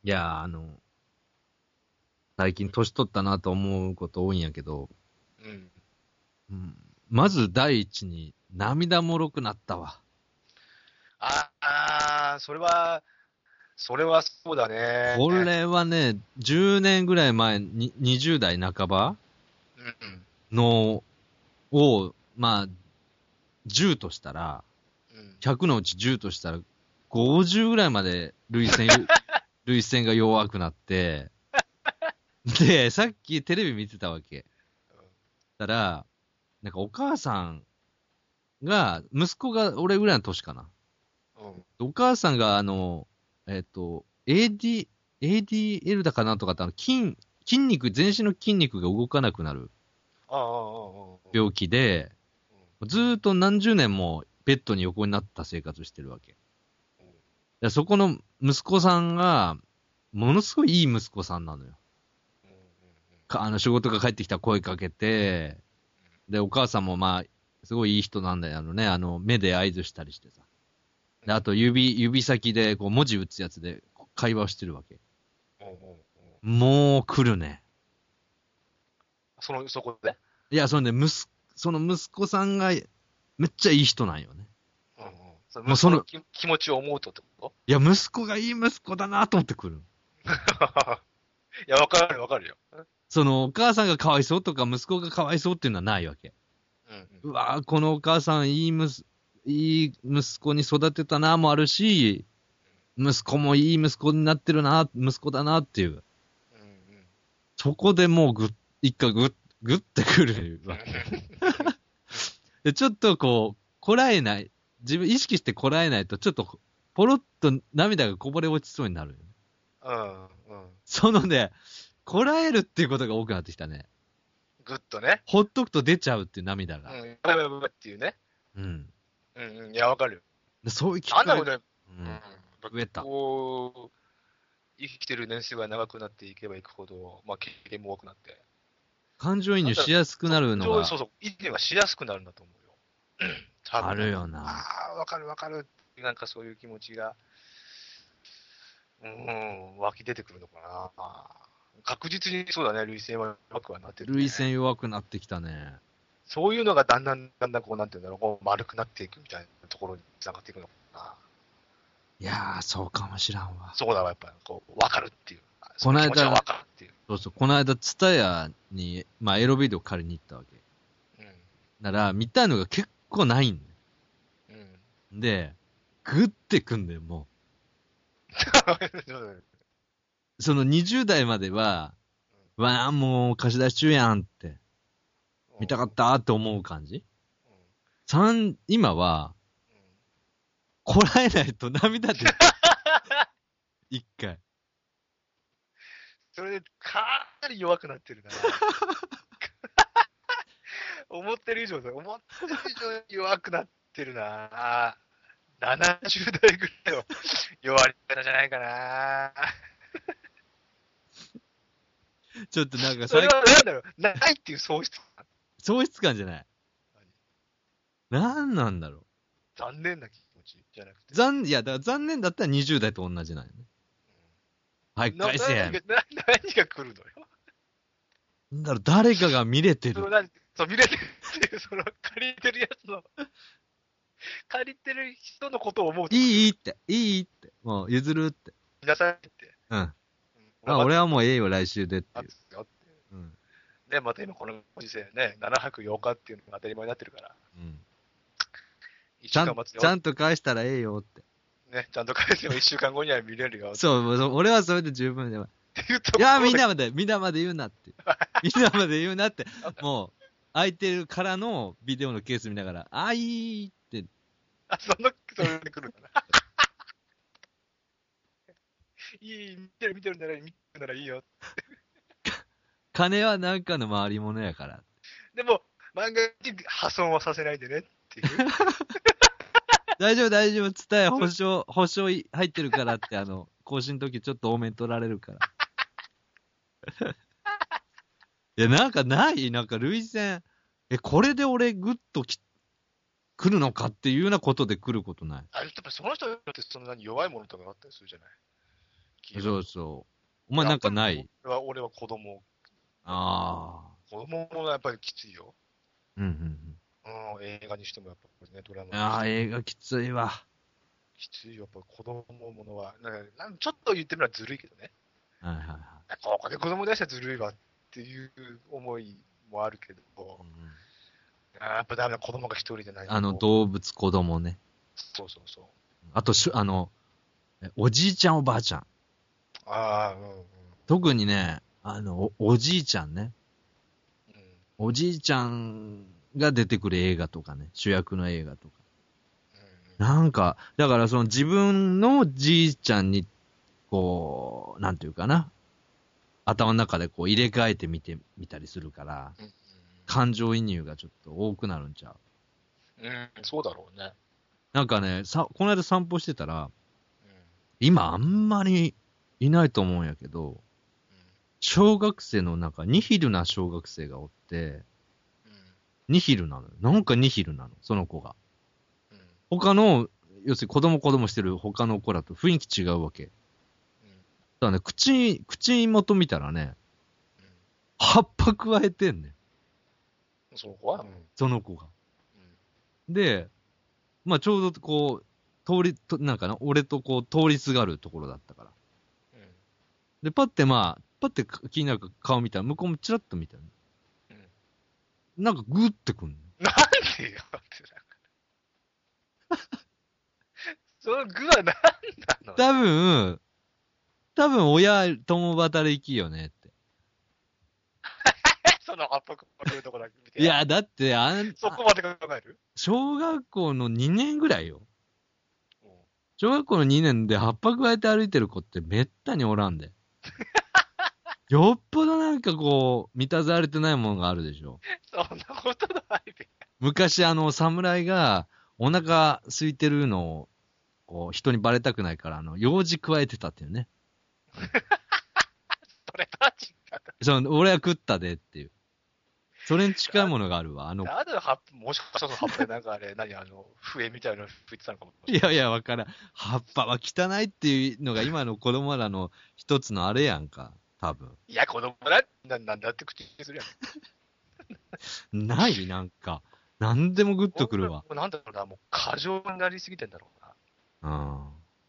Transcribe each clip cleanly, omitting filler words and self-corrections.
いや最近年取ったなと思うこと多いんやけど、うん、まず第一に涙もろくなったわ。 それはそうだね。 これはね、10年ぐらい前に、20代半ばうんのを、まあ、10としたら、100のうち10としたら、50ぐらいまで涙腺が弱くなって、で、さっきテレビ見てたわけ。たら、なんかお母さんが、息子が俺ぐらいの年かな。お母さんがADL だかなんとかって筋肉、全身の筋肉が動かなくなる病気で、ずーっと何十年もベッドに横になった生活してるわけ。でそこの息子さんが、ものすごいいい息子さんなのよ。仕事が帰ってきたら声かけて、で、お母さんもまあ、すごいいい人なんだよね。目で合図したりしてさ。で、あと指先でこう文字打つやつで会話をしてるわけ。もう来るね。 そこでいや、その息子さんがめっちゃいい人なんよね。 もうその気持ちを思うとってこと？ いや、息子がいい息子だなと思ってくる。 いや、わかるよ。 お母さんがかわいそうとか息子がかわいそうっていうのはないわけ。うわぁ、このお母さんいい息子に育てたなもあるし、息子もいい息子になってるな、息子だなっていう。そこでもう一回グッてくるわけ。で、ちょっとこう、こらえない。自分意識してこらえないと、ちょっと、ポロッと涙がこぼれ落ちそうになるよね。そのね、こらえるっていうことが多くなってきたね。 ぐっとね。 ほっとくと出ちゃうっていう涙が。 やばいっていうね。いや、わかるよ。そういう機会なんだろうね。 増えた。 こう、生きてる年数が長くなっていけばいくほど、まあ、経験も多くなって。 感情移入しやすくなるのが。 そう、移入がしやすくなるんだと思うよ。 あるよな。 ああ、わかる。なんかそういう気持ちが、湧き出てくるのかな。確実にそうだね、涙腺は弱くはなってる、ね。 涙腺弱くなってきたね。 そういうのがだんだんこう、なんていうんだろう、こう丸くなっていくみたいなところに繋がっていくのかな。 いやー、そうかもしらんわ。 そうだわ、やっぱり、こう、わかるっていう。 この間、 わかるっていう。 そう、この間、ツタヤに、まあ、エロビデオ借りに行ったわけ。なら、見たいのが結構ないんだよ。で、グッてくんだよ、もう。その20代までは、わあ、もう貸し出し中やんって、見たかったって思う感じ。今は、こらえないと涙出る。一回。 それで、かなり弱くなってるな。思ってる以上弱くなってるな。70代ぐらいの弱り方じゃないかな。 ちょっとなんかそれはなんだろう、ないっていう喪失感。 喪失感じゃない。なんなんだろう。 残念な気持ちじゃなくて。 いや、だから残念だったら20代と同じなんよね。はい、返せや。 何が来るのよ。 なんだろう、誰かが見れてる。 そう、見れてるっていう、借りてるやつの、借りてる人のことを思うと。 いいって。もう、譲るって。 見なさいって。 俺はもうええよ、来週でっていう。 ね、また今このご時世ね、7泊8日っていうのが当たり前になってるから。 ちゃんと返したらええよって。 ね、ちゃんと返せば1週間後には見れるよ。 そう、俺はそれで十分で。いや、みんなまで言うなって。みんなまで言うなって。もう、空いてるからのビデオのケース見ながら、いいって。 それで来るんだな。見てるならいいよ。 金はなんかの回り物やから。 でも、万が一破損はさせないでねっていう。 大丈夫、伝え、保証入ってるからって、更新の時ちょっと多めに取られるから。いや、なんか涙腺、これで俺グッと来るのかっていうようなことで来ることない。 やっぱその人によってそんなに弱いものとかあったりするじゃない。 そうそう。お前なんかない？ 俺は子供。 ああ。 子供もやっぱりきついよ。 うんうんうん、映画にしてもやっぱりね、ドラマにうん。ああ、 しても。 映画きついわ。 きついよ、やっぱり子供ものは。ちょっと言ってみればずるいけどね。 はいはいはい。 ここで子供出したらずるいわっていう思いもあるけど、やっぱダメだ、子供が一人でないと。 動物子供ね。 そうそうそう。 あとおじいちゃんおばあちゃん。 ああ、うんうん。 特にね、おじいちゃんね。 うん、 おじいちゃんが出てくる映画とかね。主役の映画とか。なんか、だからその自分のじいちゃんに、こう、なんていうかな。頭の中でこう入れ替えてみたりするから、感情移入がちょっと多くなるんちゃう？ うん、そうだろうね。 なんかね、この間散歩してたら、今あんまりいないと思うんやけど、小学生のなんかニヒルな小学生がおって、ニヒルなのよ。なんかニヒルなの、その子が。他の、要するに子供してる他の子らと雰囲気違うわけ。ただね、口元見たらね、葉っぱ加えてんねん。 その子は、 その子が。で、まあちょうどこう、なんかな、俺とこう通りすがるところだったから。で、パッて気になるか顔見たら、向こうもチラッと見たの。なんかグッてくんの。 なんでよってその具は何なの？ 多分親共働きよねって。 その葉っぱかけるとこだけ見て。 いや、だってそこまで考える？ 小学校の2年ぐらいよ。小学校の2年で葉っぱ加えて歩いてる子ってめったにおらんで。よっぽどなんかこう、満たされてないものがあるでしょ。 そんなことないべ。 昔侍がお腹空いてるのを、こう、人にバレたくないから、用事加えてたっていうね。 それたち俺は食ったでっていう。それに近いものがあるわ。 なんで葉っぱ、もしかしたら葉っぱでなんかあれ、笛みたいなの吹いてたのかも。 いやいや、わからん。葉っぱは汚いっていうのが今の子供らの一つのあれやんか。多分。 いや、子供だなんだって口にするやん。 ないなんか。なんでもグッとくるわ。 なんだろうな、もう過剰になりすぎてんだろうな。 うん。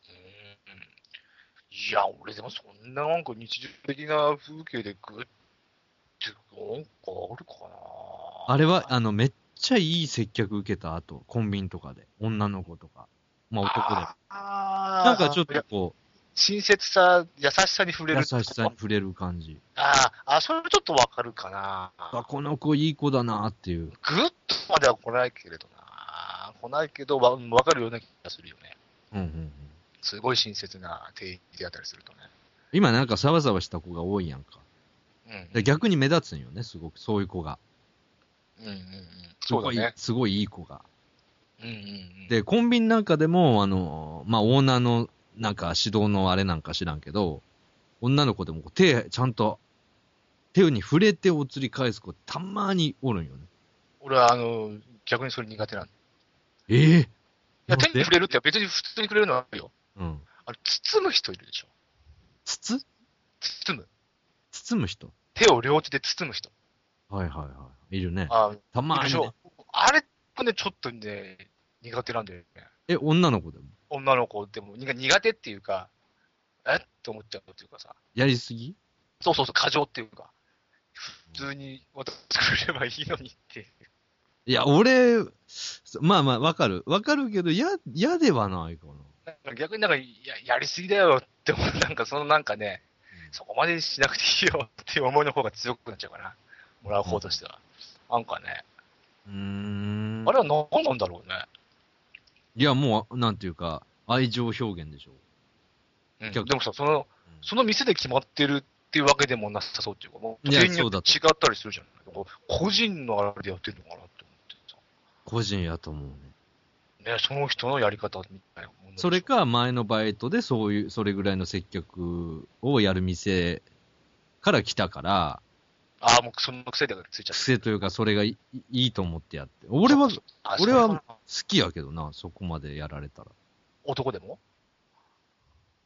いや、俺でもそんななんか日常的な風景でグッてなんかあるかな。 あれは、めっちゃいい接客受けた後、コンビニとかで。女の子とか。まあ男で。なんかちょっとこう、 親切さ、優しさに触れる。 優しさに触れる感じ。 それちょっとわかるかな。 この子いい子だなっていう。 ぐっとまでは来ないけれどな。来ないけど、わかるような気がするよね。 うんうんうん。 すごい親切な定義であったりするとね。 今なんかサバサバした子が多いやんか。で逆に目立つんよね、すごく。そういう子が。 そうだね。 すごいいい子が。で、コンビニなんかでも、まあ、オーナーのなんか指導のあれなんか知らんけど、女の子でもちゃんと手に触れてお釣り返す子たまにおるんよね。 俺は逆にそれ苦手なの。 いや、手に触れるって別に普通に触れるのはあるよ。 包む人いるでしょ。包む人手を両手で包む人。 はいはいはい。いるね。たまに、 ね。あれってね、ちょっとね、苦手なんだよね。 女の子でも女の子でも苦手っていうか、って思っちゃうっていうかさ。 やりすぎ？ そう、過剰っていうか。普通に渡してくれればいいのにっていう。 いや、俺、まあまあ、わかるけど、嫌ではないかな。逆にやりすぎだよって思う。なんかね、そこまでしなくていいよっていう思いの方が強くなっちゃうかな。もらう方としては。なんかね。あれは何なんだろうね。 いや、もう、なんていうか、愛情表現でしょ。 でもさ、その店で決まってるっていうわけでもなさそうっていうか、もう、 全員によって違ったりするじゃん。個人のあれでやってるのかなって思ってさ。 個人やと思うね。 ね、その人のやり方みたいなもの。 それか、前のバイトでそれぐらいの接客をやる店から来たから、 もうその癖でついちゃった。 癖というか、それがいいと思ってやって。俺は好きやけどな、そこまでやられたら。 男でも？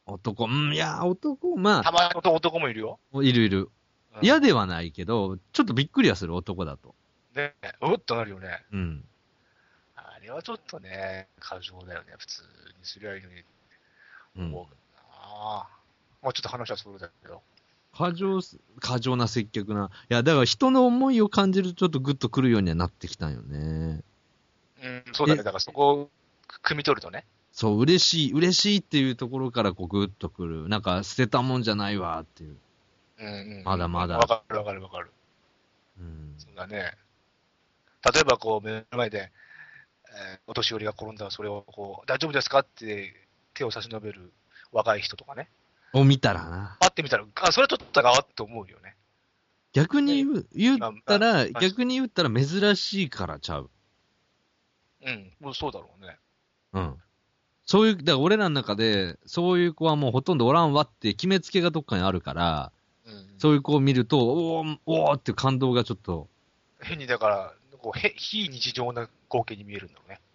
男、いや、男、まあ。 たまに男もいるよ。 いるいる。嫌ではないけど、ちょっとびっくりはする、男だと。 ね、おっとなるよね。 うん。 あれはちょっとね、過剰だよね。普通にすりゃいいのに。思うけどな。まあちょっと話はそうだけど。 過剰な接客な。いや、だから人の思いを感じるとちょっとグッとくるようにはなってきたんよね。 うん、そうだね。だからそこを汲み取るとね。 そう、嬉しいっていうところからこうグッとくる。なんか捨てたもんじゃないわっていう。 うんうん。 まだまだ。 わかる。 うん。 そうだね。例えばこう目の前で、お年寄りが転んだらそれをこう、大丈夫ですかって手を差し伸べる若い人とかね。 を見たらな。 パッて見たら、それちょっとがわって思うよね。 逆に言ったら、 まあ逆に言ったら珍しいからちゃう。 うん、もうそうだろうね。 うん。そういう、だから俺らの中で、そういう子はもうほとんどおらんわって決めつけがどっかにあるから、そういう子を見ると、おーっていう感動がちょっと。 変にだから、こう非日常な光景に見えるんだろうね。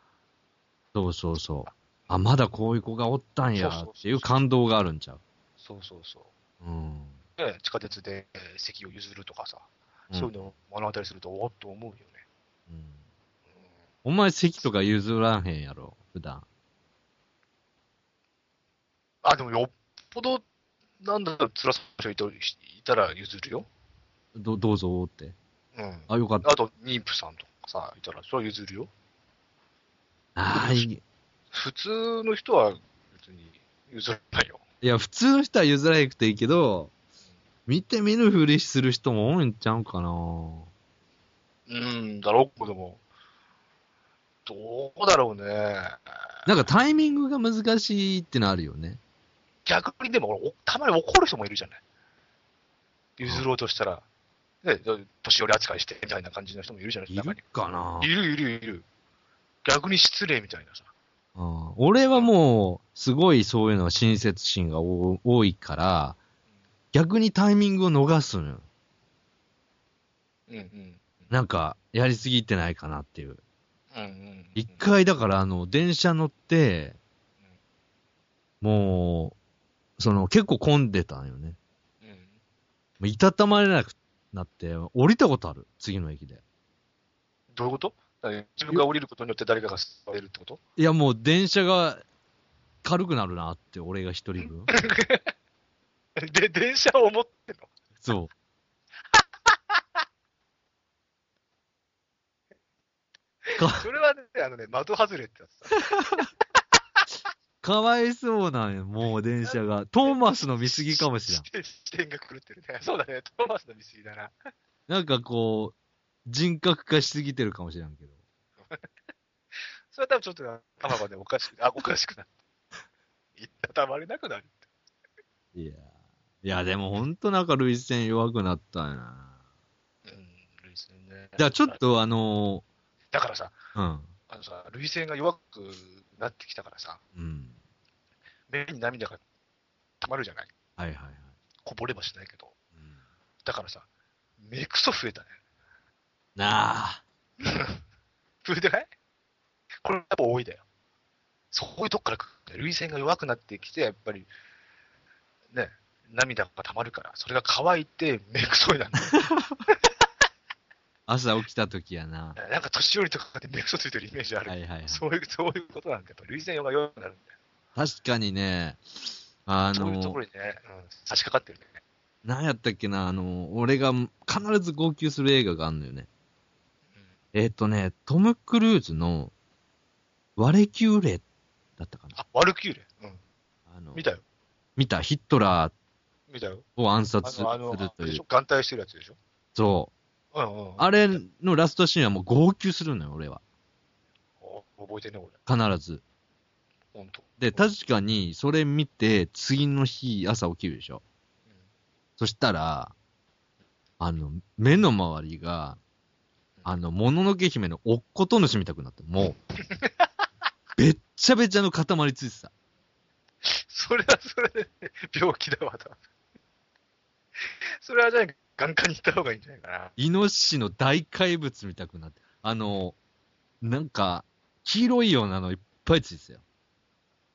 そう。あ、まだこういう子がおったんやっていう感動があるんちゃう。 そう。 うん。 で、地下鉄で席を譲るとかさ、そういうのを目の当たりすると、おっと思うよね。 うん。お前席とか譲らへんやろ、普段。 あ、でもよっぽど、なんだろう、辛そうな人いたら譲るよ。 どうぞって。 うん。 あ、よかった。 あと、妊婦さんとかさ、いたら、それは譲るよ。普通の人は別に譲らないよ。 いや、普通の人は譲らなくていいけど、見て見ぬふりする人も多いんちゃうかな。 だろうけども、どうだろうね。 なんかタイミングが難しいってのあるよね。 逆にでも、たまに怒る人もいるじゃない。譲ろうとしたら、ね、年寄り扱いしてみたいな感じの人もいるじゃない。 いるかな。 いる。逆に失礼みたいなさ。 俺はもう、すごいそういうのは親切心が多いから、逆にタイミングを逃すのよ。なんか、やりすぎてないかなっていう。一回だから電車乗って、もう、結構混んでたんよね。もういたたまれなくなって、降りたことある。次の駅で。 どういうこと？自分が降りることによって誰かが座れるってこと？ いやもう電車が軽くなるなって、俺が一人分。 で、電車を持ってんの？ そう。 それはね、的外れってやつだ。 かわいそうなんよ、もう電車が。トーマスの見過ぎかもしれん。 視点が狂ってるね。そうだね、トーマスの見過ぎだな。 なんかこう、人格化しすぎてるかもしれんけど。 それは多分ちょっと頭がね、おかしくなって。いったたまれなくなるって。 いや、でもほんとなんか涙腺弱くなったんやな。 涙腺ね。 じゃあちょっとだからさ、 うん。 涙腺が弱くなってきたからさ、 うん。 目に涙が溜まるじゃない。 はい。 こぼれはしないけど。だからさ、目くそ増えたね。 なあ。 増えてない？これやっぱ多いだよ。そういうとこから来る。涙腺が弱くなってきて、やっぱり、ね、涙が溜まるから、それが乾いて目くそになる。 朝起きた時やな。 なんか年寄りとかで目くそついてるイメージある。そういうことなんだよ。やっぱ涙腺が弱くなるんだよ。 確かにね、 そういうところにね、差し掛かってるね。 何やったっけな、俺が必ず号泣する映画があるのよね。トム・クルーズの、ワレキューレだったかな。 ワルキューレ。見たよ。 見た、ヒットラー見たよ。 を暗殺するという。 眼帯してるやつでしょ？ そう。あれのラストシーンはもう号泣するのよ、俺は。 覚えてんね、俺。 必ず。で、確かに、それ見て、次の日、朝起きるでしょ。そしたら、目の周りが、もののけ姫のおっこと主みたくなって、もう、べっちゃべちゃの塊ついてた。 それはそれで、病気だわ、と。それはじゃあ、眼科に行った方がいいんじゃないかな。 イノシシの大怪物みたくなって、なんか、黄色いようなのいっぱいついてたよ。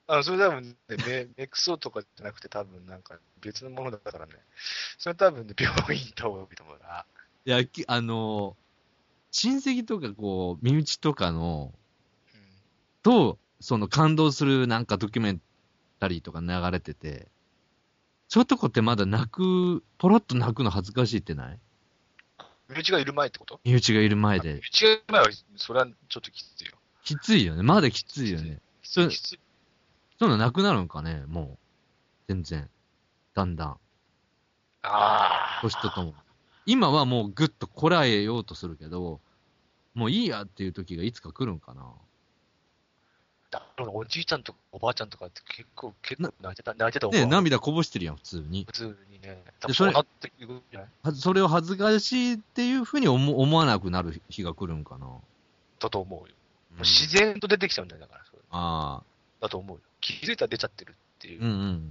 それ多分ね、メクソとかじゃなくて多分なんか別のものだからね。それ多分ね、病院行った方がいいと思うな。 いや、親戚とかこう、身内とかの、と、その感動するなんかドキュメンタリーとか流れてて、そういうとこってまだポロッと泣くの恥ずかしいってない？ 身内がいる前ってこと？ 身内がいる前で。 身内がいる前は、それはちょっときついよ。 きついよね。まだきついよね。 きつい。きつい。 そういうのなくなるんかね、もう。全然。だんだん。 ああ。 年ととも。今はもうぐっとこらえようとするけど、もういいやっていう時がいつか来るんかな。 だからおじいちゃんとかおばあちゃんとかって結構泣いてたね、涙こぼしてるやん、普通に。 普通にね。 でそれそうなっていくんじゃない？ それを恥ずかしいっていうふうに思わなくなる日が来るんかな。 だと思うよ。 うん、 自然と出てきちゃうんだよ、だから。 ああ。 だと思うよ。気づいたら出ちゃってるっていううんうん。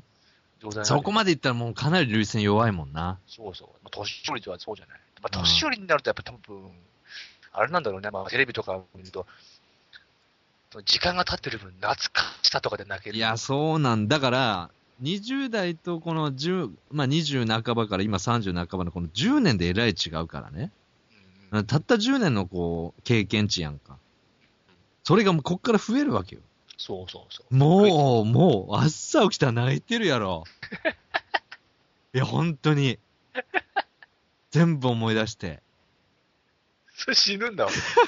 状態なんで。 そこまでいったらもうかなり涙腺弱いもんな。 そうそう。まあ、年寄りとはそうじゃない。まあ、年寄りになるとやっぱ多分、あれなんだろうね。まあ、テレビとか見ると、時間が経ってる分、懐かしさとかで泣ける。 いや、そうなんだから、20代とこのまあ、20半ばから今30半ばのこの10年でえらい違うからね。 うんうん、 たった10年のこう、経験値やんか。それがもうこっから増えるわけよ。 そうそうそう。 もう、朝起きたら泣いてるやろ。いや、本当に。全部思い出して。 それ死ぬんだわ。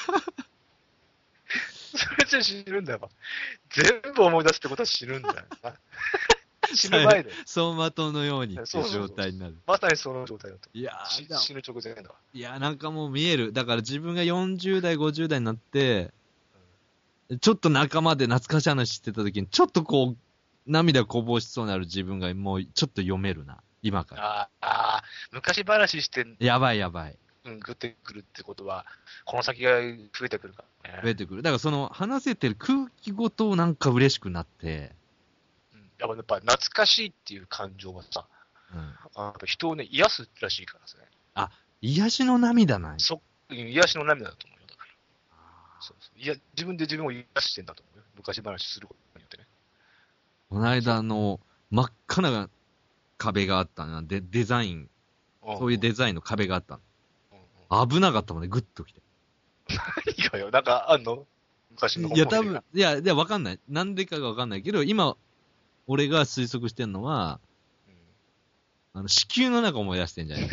それじゃ死ぬんだわ。全部思い出すってことは死ぬんだよな。死ぬ前で。 走馬灯のようにっていう状態になる。 まさにその状態だと。 いや死ぬ直前だわ。 いや、なんかもう見える。だから自分が40代、50代になって、ちょっと仲間で懐かしい話してた時に、ちょっとこう、涙こぼしそうになる自分がもうちょっと読めるな。今から。 昔話して、 やばいやばい。 グってくるってことは、この先が増えてくるからね。 増えてくる。だからその話せてる空気ごとなんか嬉しくなって、 やっぱ懐かしいっていう感情はさ、やっぱ人をね、癒すらしいからですね。 癒しの涙なんや。 癒しの涙だと思うよ。だから。そうそう。いや、自分で自分を癒してんだと思うよ。昔話することによってね。 この間真っ赤な壁があったな。デザイン。そういうデザインの壁があったの。危なかったもんね、グッときて。 何がよ、なんかあんの昔の。 いや、多分、いや、わかんない。なんでかがわかんないけど、今、俺が推測してんのは、子宮の中思い出してんじゃない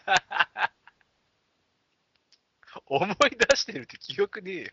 思い出してるって記憶ねえよ。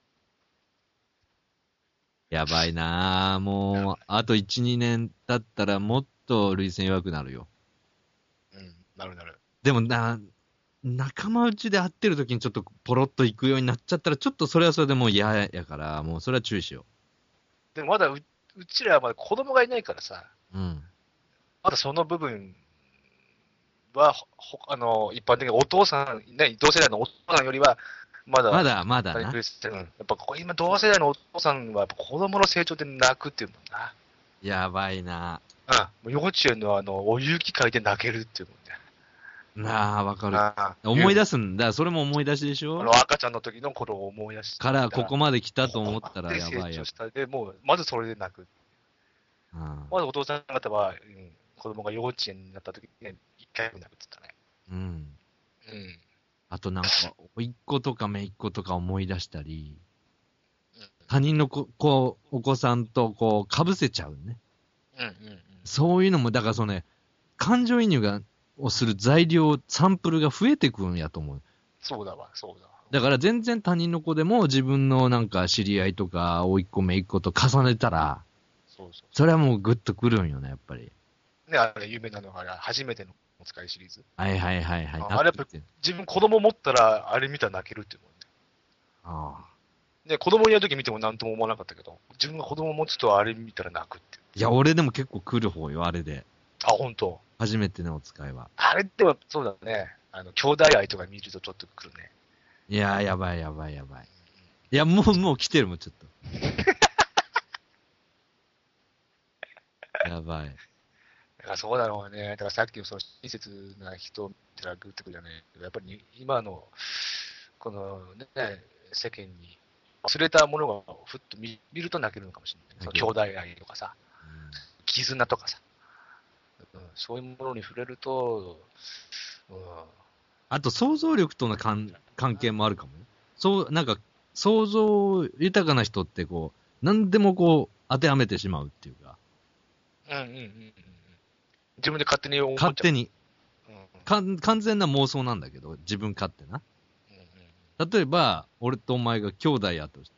やばいなぁ。もう、あと1、2年経ったらもっと涙腺弱くなるよ。 なるなる。 でも仲間内で会ってる時にちょっとポロッと行くようになっちゃったら、ちょっとそれはそれでもう嫌やから、もうそれは注意しよでもまだうちらはまだ子供がいないからさ、 う。うん。 まだその部分は、一般的にお父さん、ね、同世代のお父さんよりは、まだな。やっぱ今、同世代のお父さんは、やっぱ子供の成長で泣くっていうもんな。 やばいな幼稚園のお遊戯会で泣けるっていうもんね。 わかる。思い出すんだ。それも思い出しでしょ？ 赤ちゃんの時の頃を思い出して。 からここまで来たと思ったらやばいよ。 で、もう、まずそれで泣く。まずお父さん方は、子供が幼稚園になった時に、一回泣くって言ったね。 うん。あとなんか、甥っ子とか姪っ子とか思い出したり、他人のお子さんとこう、被せちゃうね。そういうのも、だからそのね、感情移入をする材料、サンプルが増えてくんやと思う。 そうだわ、そうだわ。 だから全然他人の子でも自分のなんか知り合いとか、甥っ子姪っ子と重ねたら、それはもうグッとくるんよね、やっぱり。 ね、あれ有名なのが、初めてのお使いシリーズ。 はいはい。 あれやっぱ自分子供持ったら、あれ見たら泣けるっていうもんね。ね、子供いる時見ても何とも思わなかったけど、自分が子供持つとあれ見たら泣くって。 いや、俺でも結構来る方よ、あれで。 本当。 初めてのお使いは。 あれっては、そうだね。兄弟愛とか見るとちょっと来るね。 いや、やばい。いや、もう来てるもん、ちょっと。やばい。 だからそうだろうね。だからさっきのその親切な人ってのはグッとくるじゃね。やっぱり今の、このね、世間に忘れたものがふっと見ると泣けるのかもしれない。その兄弟愛とかさ、絆とかさ、そういうものに触れると、 あと想像力との関係もあるかもね。なんか、想像豊かな人ってこう、何でもこう、当てはめてしまうっていうか。 自分で勝手に思っちゃう。 勝手に。完全な妄想なんだけど、自分勝手な。例えば、俺とお前が兄弟やとして、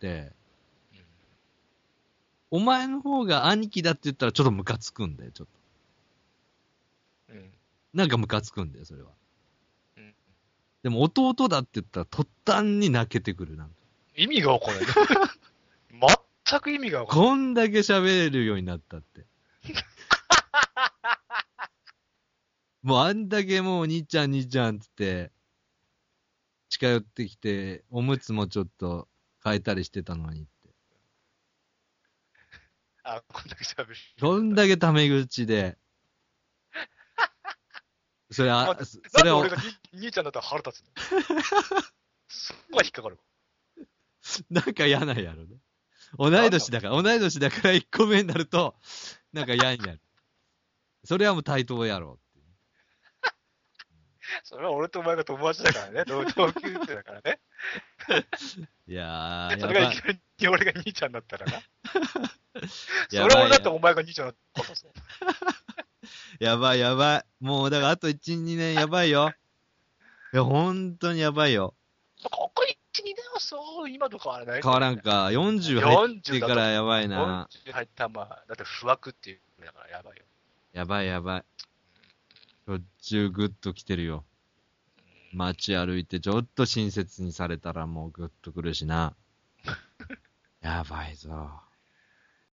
お前の方が兄貴だって言ったらちょっとムカつくんだよ、ちょっと。なんかムカつくんだよ、それは。でも弟だって言ったら途端に泣けてくる、なんか。 意味がわかんない。全く意味がわかんない。 こんだけ喋れるようになったって。もうあんだけもう兄ちゃん兄ちゃんつって、近寄ってきて、おむつもちょっと変えたりしてたのにって。 こんだけ喋る。 こんだけタメ口で。それは、 それは俺が兄ちゃんだったら腹立つ。そこは引っかかる。 なんか嫌なんやろね。同い年だから1個目になると、なんか嫌になる。それはもう対等やろって。 それは俺とお前が友達だからね。同級生だからね。 いやー、 それがいきなり俺が兄ちゃんだったらな。それは俺だってお前が兄ちゃんだったらさ。 やばい。もうだからあと1、2年やばいよ。いや、ほんとにやばいよ。 ここ1、2年はそう、今と変わらない。 変わらんか。40入ってからやばいな。 40入ったらまあ、だって不惑っていうだからやばいよ。 やばい。しょっちゅうグッと来てるよ。街歩いてちょっと親切にされたらもうグッと来るしな。やばいぞ。